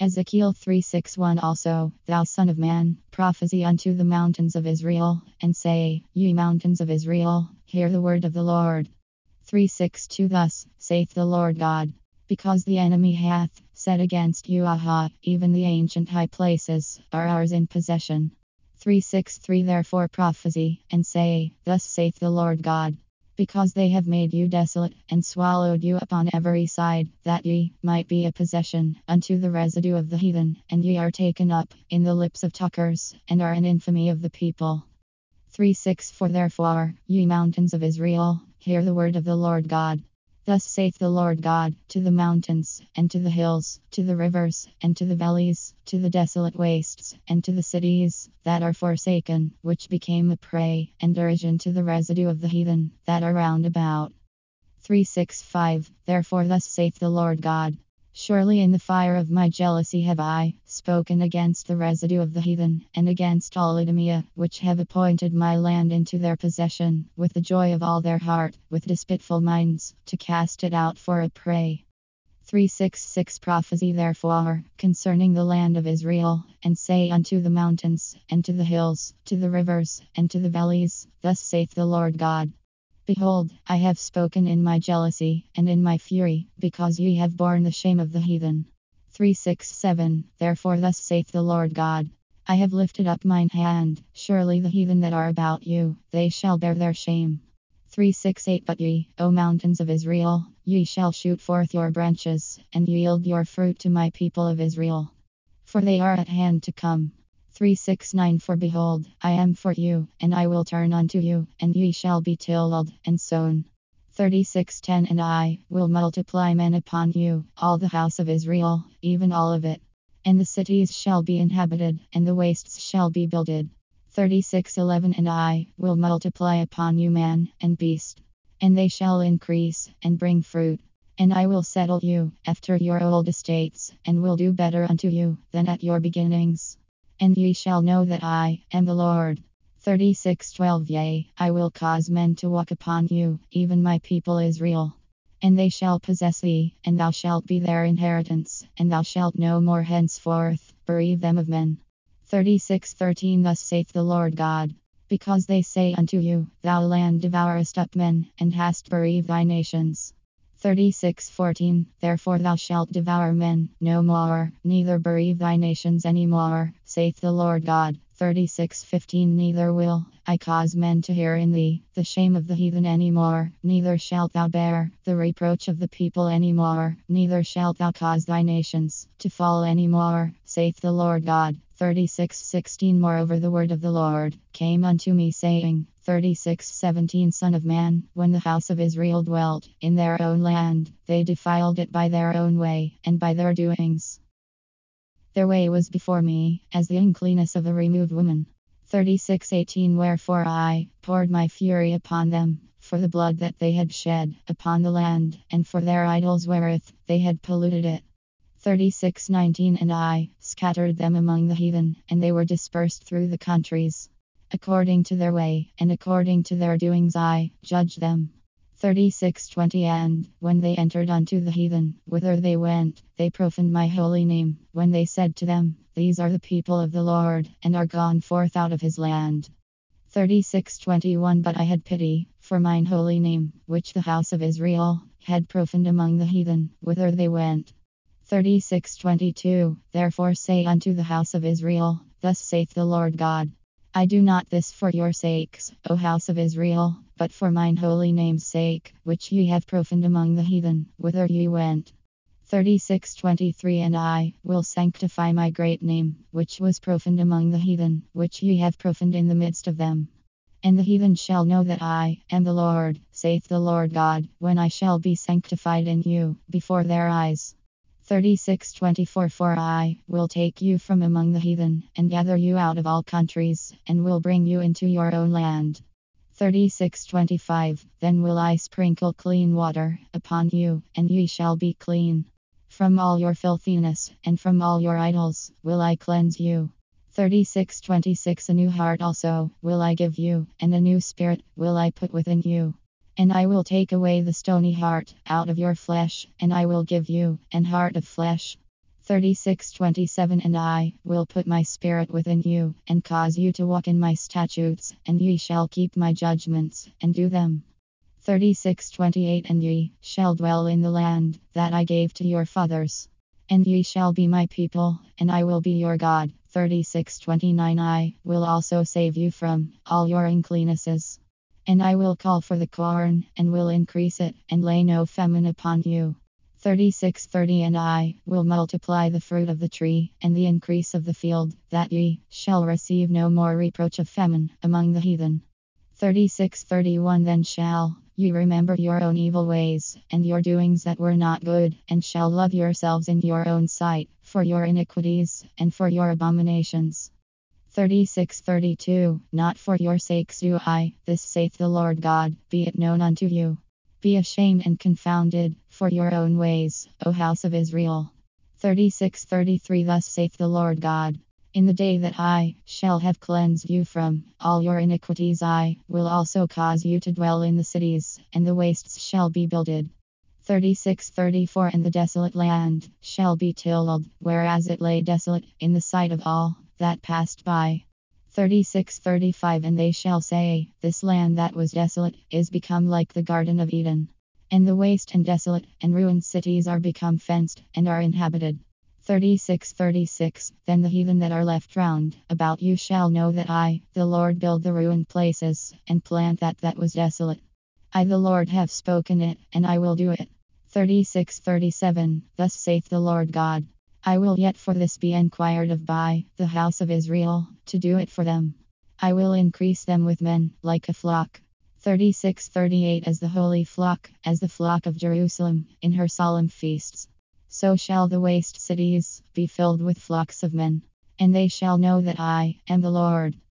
Ezekiel 3:6-1 Also, thou son of man, prophesy unto the mountains of Israel, and say, Ye mountains of Israel, hear the word of the Lord. 3:6-2 Thus saith the Lord God, because the enemy hath said against you, Aha, even the ancient high places are ours in possession. 3:6-3 Therefore prophesy, and say, Thus saith the Lord God. Because they have made you desolate, and swallowed you up on every side, that ye might be a possession unto the residue of the heathen, and ye are taken up in the lips of talkers, and are an infamy of the people. 3:6 Therefore, ye mountains of Israel, hear the word of the Lord God. Thus saith the Lord God, to the mountains, and to the hills, to the rivers, and to the valleys, to the desolate wastes, and to the cities that are forsaken, which became a prey and derision to the residue of the heathen that are round about. 3:6-5 Therefore thus saith the Lord God, Surely in the fire of my jealousy have I spoken against the residue of the heathen, and against all Idumea, which have appointed my land into their possession, with the joy of all their heart, with despiteful minds, to cast it out for a prey. 3:6 Prophesy therefore concerning the land of Israel, and say unto the mountains, and to the hills, to the rivers, and to the valleys, Thus saith the Lord God. Behold, I have spoken in my jealousy, and in my fury, because ye have borne the shame of the heathen. 3:6-7 Therefore thus saith the Lord God, I have lifted up mine hand, surely the heathen that are about you, they shall bear their shame. 3:6-8 But ye, O mountains of Israel, ye shall shoot forth your branches, and yield your fruit to my people of Israel. For they are at hand to come. 3:6-9 For behold, I am for you, and I will turn unto you, and ye shall be tilled and sown. 36:10 And I will multiply men upon you, all the house of Israel, even all of it. And the cities shall be inhabited, and the wastes shall be builded. 36:11 And I will multiply upon you man and beast, and they shall increase and bring fruit. And I will settle you after your old estates, and will do better unto you than at your beginnings. And ye shall know that I am the Lord. 36:12 Yea, I will cause men to walk upon you, even my people Israel. And they shall possess thee, and thou shalt be their inheritance, and thou shalt no more henceforth bereave them of men. 36:13 Thus saith the Lord God. Because they say unto you, Thou land devourest up men, and hast bereaved thy nations. 36:14 Therefore thou shalt devour men no more, neither bereave thy nations any more, saith the Lord God. 36:15 Neither will I cause men to hear in thee the shame of the heathen any more, neither shalt thou bear the reproach of the people any more, neither shalt thou cause thy nations to fall any more, saith the Lord God. 36:16 Moreover the word of the Lord came unto me, saying, 36:17 Son of man, when the house of Israel dwelt in their own land, they defiled it by their own way, and by their doings. Their way was before me, as the uncleanness of a removed woman. 36:18 Wherefore I poured my fury upon them, for the blood that they had shed upon the land, and for their idols wherewith they had polluted it. 36:19 And I scattered them among the heathen, and they were dispersed through the countries. According to their way, and according to their doings I judged them. 36:20 And when they entered unto the heathen, whither they went, they profaned my holy name, when they said to them, These are the people of the Lord, and are gone forth out of his land. 36:21 But I had pity for mine holy name, which the house of Israel had profaned among the heathen, whither they went. 36:22 Therefore say unto the house of Israel, Thus saith the Lord God, I do not this for your sakes, O house of Israel, but for mine holy name's sake, which ye have profaned among the heathen, whither ye went. 36:23 And I will sanctify my great name, which was profaned among the heathen, which ye have profaned in the midst of them. And the heathen shall know that I am the Lord, saith the Lord God, when I shall be sanctified in you, before their eyes. 36:24 For I will take you from among the heathen, and gather you out of all countries, and will bring you into your own land. 36:25 Then will I sprinkle clean water upon you, and ye shall be clean. From all your filthiness, and from all your idols, will I cleanse you. 36:26 A new heart also will I give you, and a new spirit will I put within you. And I will take away the stony heart out of your flesh, and I will give you an heart of flesh. 36:27 And I will put my spirit within you, and cause you to walk in my statutes, and ye shall keep my judgments, and do them. 36:28 And ye shall dwell in the land that I gave to your fathers, and ye shall be my people, and I will be your God. 36:29 I will also save you from all your uncleannesses, and I will call for the corn, and will increase it, and lay no famine upon you. 36:30 And I will multiply the fruit of the tree, and the increase of the field, that ye shall receive no more reproach of famine among the heathen. 36:31 Then shall ye remember your own evil ways, and your doings that were not good, and shall love yourselves in your own sight, for your iniquities, and for your abominations. 36:32 Not for your sakes do I, this saith the Lord God, be it known unto you. Be ashamed and confounded for your own ways, O house of Israel. 36:33 Thus saith the Lord God, in the day that I shall have cleansed you from all your iniquities, I will also cause you to dwell in the cities, and the wastes shall be builded. 36:34 And the desolate land shall be tilled, whereas it lay desolate in the sight of all that passed by. 36:35 And they shall say, this land that was desolate is become like the Garden of Eden, and the waste and desolate and ruined cities are become fenced, and are inhabited. 36:36 Then the heathen that are left round about you shall know that I, the Lord, build the ruined places, and plant that was desolate. I, the Lord, have spoken it, and I will do it. 36:37 Thus saith the Lord God, I will yet for this be enquired of by the house of Israel, to do it for them. I will increase them with men, like a flock. 36:38 As the holy flock, as the flock of Jerusalem, in her solemn feasts, so shall the waste cities be filled with flocks of men. And they shall know that I am the Lord.